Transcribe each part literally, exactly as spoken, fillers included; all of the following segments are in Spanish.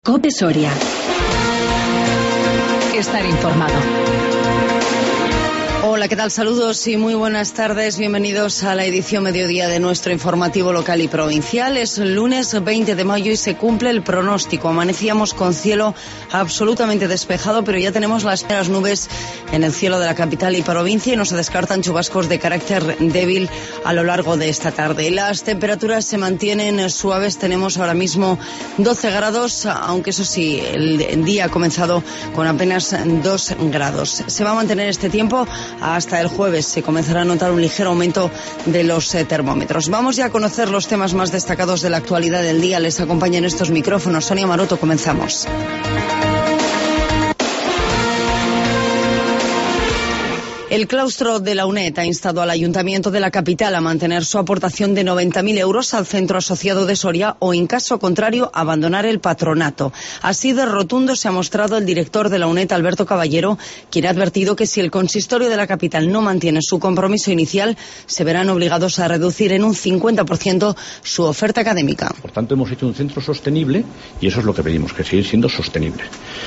COPE Soria. Estar informado. Hola, ¿qué tal? Saludos y muy buenas tardes. Bienvenidos a la edición mediodía de nuestro informativo local y provincial. Es el lunes veinte de mayo y se cumple el pronóstico. Amanecíamos con cielo absolutamente despejado, pero ya tenemos las primeras nubes en el cielo de la capital y provincia y no se descartan chubascos de carácter débil a lo largo de esta tarde. Las temperaturas se mantienen suaves. Tenemos ahora mismo doce grados, aunque eso sí, el día ha comenzado con apenas dos grados. Se va a mantener este tiempo hasta el jueves. Se comenzará a notar un ligero aumento de los eh, termómetros. Vamos ya a conocer los temas más destacados de la actualidad del día. Les acompaña en estos micrófonos Sonia Maroto. Comenzamos. El claustro de la UNED ha instado al Ayuntamiento de la capital a mantener su aportación de noventa mil euros al Centro Asociado de Soria o, en caso contrario, abandonar el patronato. Así de rotundo se ha mostrado el director de la UNED, Alberto Caballero, quien ha advertido que si el consistorio de la capital no mantiene su compromiso inicial, se verán obligados a reducir en un cincuenta por ciento su oferta académica. Por tanto, hemos hecho un centro sostenible y eso es lo que pedimos, que siga siendo sostenible.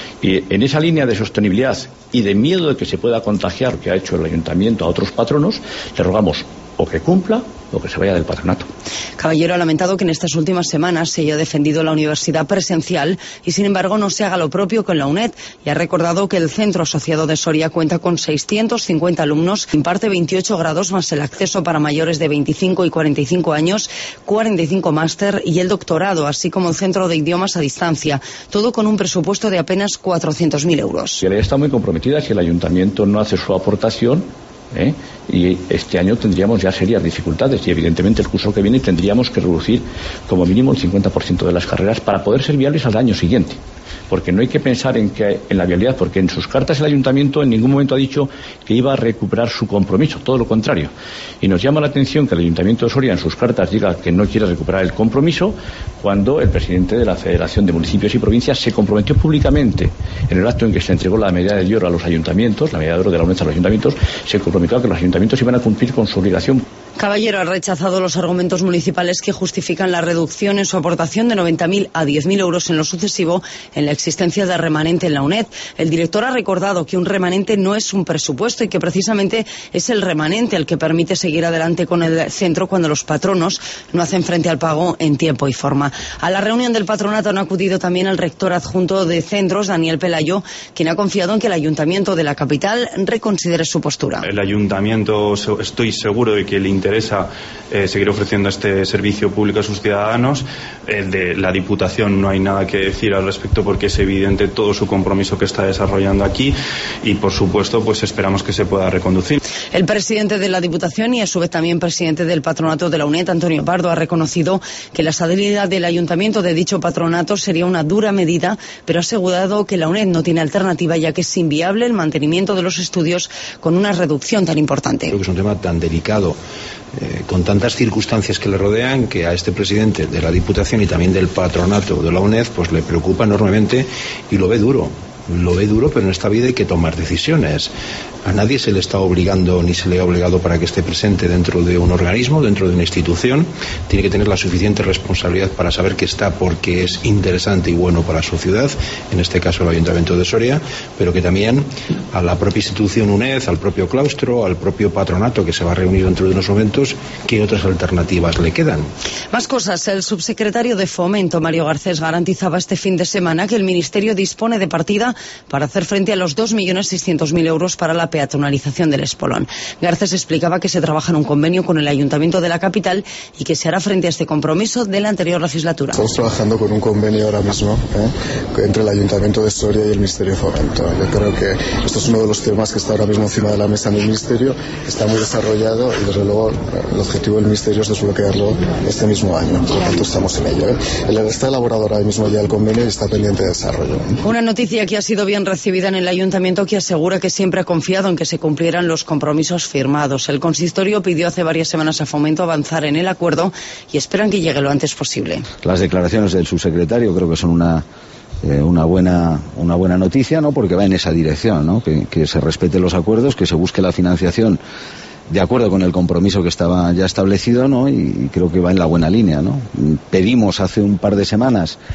Y en esa línea de sostenibilidad y de miedo de que se pueda contagiar, que ha hecho el Ayuntamiento a otros patronos, le rogamos o que cumpla o que se vaya del patronato. Caballero ha lamentado que en estas últimas semanas se haya defendido la universidad presencial y, sin embargo, no se haga lo propio con la UNED, y ha recordado que el Centro Asociado de Soria cuenta con seiscientos cincuenta alumnos, imparte veintiocho grados más el acceso para mayores de veinticinco y cuarenta y cinco años, cuarenta y cinco máster y el doctorado, así como el Centro de Idiomas a distancia, todo con un presupuesto de apenas cuatrocientos mil euros. Y ella está muy comprometida. Si el Ayuntamiento no hace su aportación, ¿Eh? y este año tendríamos ya serias dificultades y evidentemente el curso que viene tendríamos que reducir como mínimo el cincuenta por ciento de las carreras para poder ser viables al año siguiente, porque no hay que pensar en que en la viabilidad, porque en sus cartas el Ayuntamiento en ningún momento ha dicho que iba a recuperar su compromiso, todo lo contrario, y nos llama la atención que el Ayuntamiento de Soria en sus cartas diga que no quiere recuperar el compromiso cuando el presidente de la Federación de Municipios y Provincias se comprometió públicamente en el acto en que se entregó la medalla de oro a los ayuntamientos, la medalla de oro de la UNED a los ayuntamientos, se comprometió a que los ayuntamientos iban a cumplir con su obligación. Caballero ha rechazado los argumentos municipales que justifican la reducción en su aportación de noventa mil a diez mil euros en lo sucesivo en la existencia de remanente en la UNED. El director ha recordado que un remanente no es un presupuesto y que precisamente es el remanente el que permite seguir adelante con el centro cuando los patronos no hacen frente al pago en tiempo y forma. A la reunión del patronato han acudido también el rector adjunto de centros, Daniel Pelayo, quien ha confiado en que el Ayuntamiento de la capital reconsidere su postura. El Ayuntamiento, estoy seguro de que le interesa eh, seguir ofreciendo este servicio público a sus ciudadanos. El de la Diputación no hay nada que decir al respecto porque es evidente todo su compromiso que está desarrollando aquí y, por supuesto, pues esperamos que se pueda reconducir. El presidente de la Diputación y a su vez también presidente del patronato de la UNED, Antonio Pardo, ha reconocido que la salida del Ayuntamiento de dicho patronato sería una dura medida, pero ha asegurado que la UNED no tiene alternativa ya que es inviable el mantenimiento de los estudios con una reducción tan importante. Creo que es un tema tan delicado, eh, con tantas circunstancias que le rodean, que a este presidente de la Diputación y también del patronato de la UNED pues le preocupa enormemente y lo ve duro. Lo ve duro, pero en esta vida hay que tomar decisiones. A nadie se le está obligando ni se le ha obligado para que esté presente dentro de un organismo, dentro de una institución. Tiene que tener la suficiente responsabilidad para saber que está porque es interesante y bueno para su ciudad, en este caso el Ayuntamiento de Soria, pero que también a la propia institución UNED, al propio claustro, al propio patronato que se va a reunir dentro de unos momentos, ¿qué otras alternativas le quedan? Más cosas. El subsecretario de Fomento, Mario Garcés, garantizaba este fin de semana que el Ministerio dispone de partida para hacer frente a los dos millones seiscientos mil euros para la peatonalización del Espolón. Garcés explicaba que se trabaja en un convenio con el Ayuntamiento de la capital y que se hará frente a este compromiso de la anterior legislatura. Estamos trabajando con un convenio ahora mismo ¿eh? entre el Ayuntamiento de Soria y el Ministerio de Fomento. Yo creo que esto es uno de los temas que está ahora mismo encima de la mesa en el Ministerio, está muy desarrollado y desde luego el objetivo del Ministerio es desbloquearlo este mismo año. Por lo tanto estamos en ello. ¿eh? Está elaborado ahora mismo ya el convenio y está pendiente de desarrollo. Una noticia que ha sido bien recibida en el Ayuntamiento, que asegura que siempre ha confiado en que se cumplieran los compromisos firmados. El consistorio pidió hace varias semanas a Fomento avanzar en el acuerdo y esperan que llegue lo antes posible. Las declaraciones del subsecretario creo que son una eh, una buena una buena noticia, ¿no? Porque va en esa dirección, ¿no? Que, que se respeten los acuerdos, que se busque la financiación de acuerdo con el compromiso que estaba ya establecido, ¿no? Y creo que va en la buena línea, ¿no? Pedimos hace un par de semanas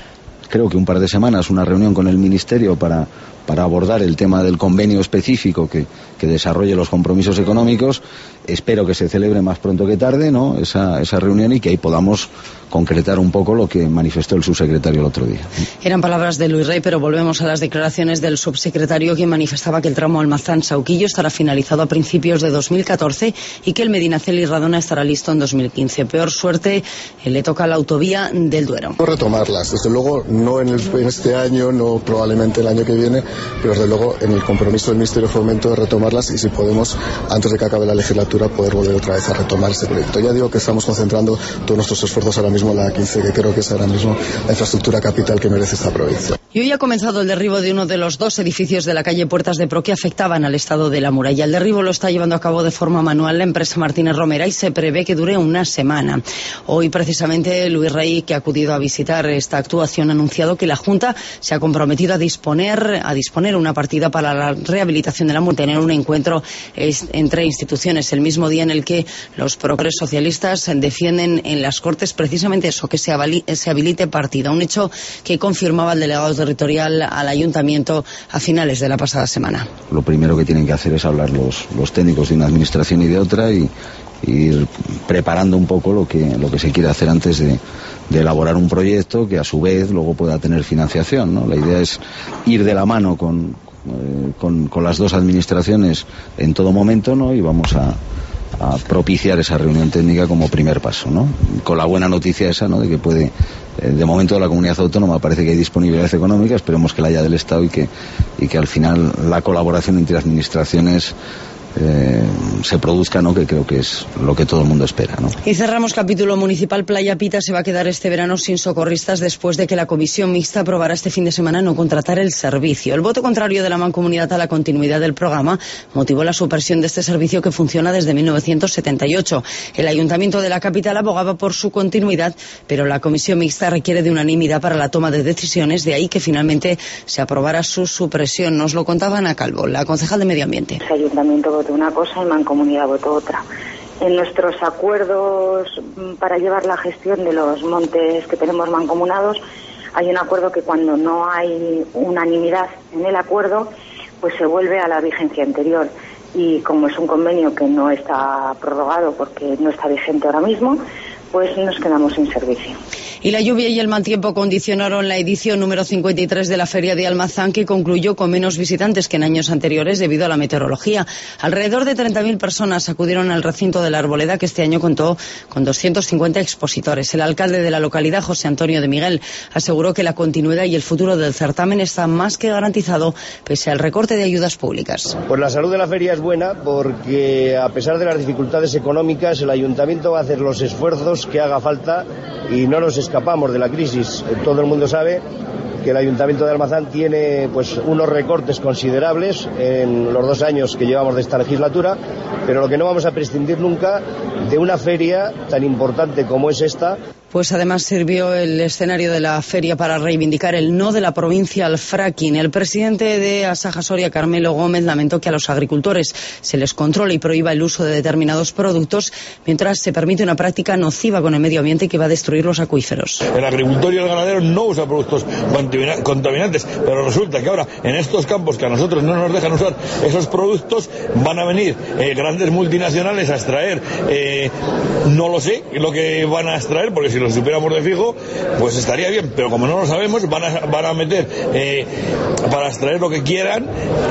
creo que un par de semanas, una reunión con el Ministerio para, para abordar el tema del convenio específico que, que desarrolle los compromisos económicos. Espero que se celebre más pronto que tarde, ¿no?, esa, esa reunión, y que ahí podamos concretar un poco lo que manifestó el subsecretario el otro día. Eran palabras de Luis Rey, pero volvemos a las declaraciones del subsecretario, que manifestaba que el tramo Almazán-Sauquillo estará finalizado a principios de dos mil catorce y que el Medinaceli-Radona estará listo en dos mil quince. Peor suerte eh, le toca a la autovía del Duero. Retomarlas, desde luego no en, el, en este año, no probablemente el año que viene, pero desde luego en el compromiso del Ministerio de Fomento de retomarlas, y si podemos, antes de que acabe la legislatura, poder volver otra vez a retomar ese proyecto. Ya digo que estamos concentrando todos nuestros esfuerzos ahora mismo en la A quince, que creo que es ahora mismo la infraestructura capital que merece esta provincia. Y hoy ha comenzado el derribo de uno de los dos edificios de la calle Puertas de Pro que afectaban al estado de la muralla. El derribo lo está llevando a cabo de forma manual la empresa Martínez Romera y se prevé que dure una semana. Hoy, precisamente, Luis Rey, que ha acudido a visitar esta actuación, ha anunciado que la Junta se ha comprometido a disponer a disponer una partida para la rehabilitación de la muralla, tener un encuentro entre instituciones el mismo día en el que los promotores socialistas defienden en las Cortes precisamente eso, que se habilite partida, un hecho que confirmaba el delegado territorial al ayuntamiento a finales de la pasada semana. Lo primero que tienen que hacer es hablar los, los técnicos de una administración y de otra, y, y ir preparando un poco lo que, lo que se quiere hacer antes de, de elaborar un proyecto que a su vez luego pueda tener financiación, ¿no? La idea es ir de la mano con, eh, con, con las dos administraciones en todo momento, ¿no? Y vamos a a propiciar esa reunión técnica como primer paso, ¿no? Con la buena noticia esa, ¿no?, de que puede, eh, de momento, la comunidad autónoma parece que hay disponibilidad económica, esperemos que la haya del Estado, y que, y que al final la colaboración entre administraciones Eh, se produzca, ¿no?, que creo que es lo que todo el mundo espera, ¿no? Y cerramos capítulo municipal. Playa Pita se va a quedar este verano sin socorristas después de que la comisión mixta aprobara este fin de semana no contratar el servicio. El voto contrario de la Mancomunidad a la continuidad del programa motivó la supresión de este servicio, que funciona desde mil novecientos setenta y ocho. El ayuntamiento de la capital abogaba por su continuidad, pero la comisión mixta requiere de unanimidad para la toma de decisiones, de ahí que finalmente se aprobara su supresión. Nos lo contaba Ana Calvo, la concejal de Medio Ambiente. El ayuntamiento votó una cosa y Mancomunidad votó otra. En nuestros acuerdos para llevar la gestión de los montes que tenemos mancomunados, hay un acuerdo que cuando no hay unanimidad en el acuerdo, pues se vuelve a la vigencia anterior. Y como es un convenio que no está prorrogado porque no está vigente ahora mismo, pues nos quedamos sin servicio. Y la lluvia y el mal tiempo condicionaron la edición número cincuenta y tres de la Feria de Almazán, que concluyó con menos visitantes que en años anteriores debido a la meteorología. Alrededor de treinta mil personas acudieron al recinto de la Arboleda, que este año contó con doscientos cincuenta expositores. El alcalde de la localidad, José Antonio de Miguel, aseguró que la continuidad y el futuro del certamen está más que garantizado pese al recorte de ayudas públicas. Pues la salud de la feria es buena porque, a pesar de las dificultades económicas, el ayuntamiento va a hacer los esfuerzos que haga falta y no nos escapamos de la crisis. Todo el mundo sabe que el Ayuntamiento de Almazán tiene pues unos recortes considerables en los dos años que llevamos de esta legislatura, pero lo que no vamos a prescindir nunca de una feria tan importante como es esta. Pues además sirvió el escenario de la feria para reivindicar el no de la provincia al fracking. El presidente de Asaja Soria, Carmelo Gómez, lamentó que a los agricultores se les controle y prohíba el uso de determinados productos, mientras se permite una práctica nociva con el medio ambiente que va a destruir los acuíferos. El agricultor y el ganadero no usa productos contaminantes, pero resulta que ahora en estos campos que a nosotros no nos dejan usar esos productos, van a venir eh, grandes multinacionales a extraer, eh, no lo sé lo que van a extraer, porque si lo supiéramos de fijo, pues estaría bien, pero como no lo sabemos, van a, van a meter eh, para extraer lo que quieran,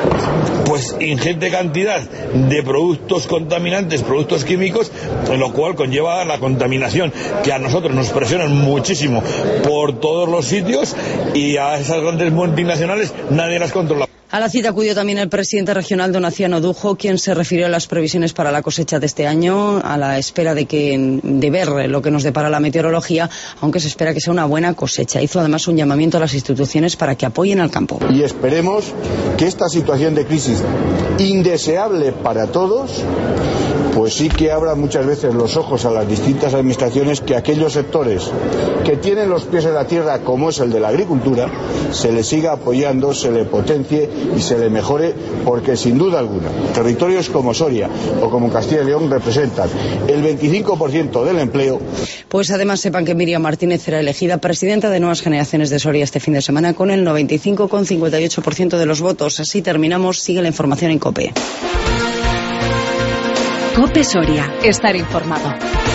pues ingente cantidad de productos contaminantes, productos químicos, lo cual conlleva la contaminación, que a nosotros nos presionan muchísimo por todos los sitios, y a esas grandes multinacionales nadie las controla. A la cita acudió también el presidente regional Donaciano Dujo, quien se refirió a las previsiones para la cosecha de este año, a la espera de que de ver lo que nos depara la meteorología, aunque se espera que sea una buena cosecha. Hizo además un llamamiento a las instituciones para que apoyen al campo. Y esperemos que esta situación de crisis indeseable para todos pues sí que abra muchas veces los ojos a las distintas administraciones, que aquellos sectores que tienen los pies en la tierra, como es el de la agricultura, se le siga apoyando, se le potencie y se le mejore, porque sin duda alguna territorios como Soria o como Castilla y León representan el veinticinco por ciento del empleo. Pues además sepan que Miriam Martínez será elegida presidenta de Nuevas Generaciones de Soria este fin de semana con el noventa y cinco coma cincuenta y ocho por ciento de los votos. Así terminamos. Sigue la información en COPE. COPE Soria. Estar informado.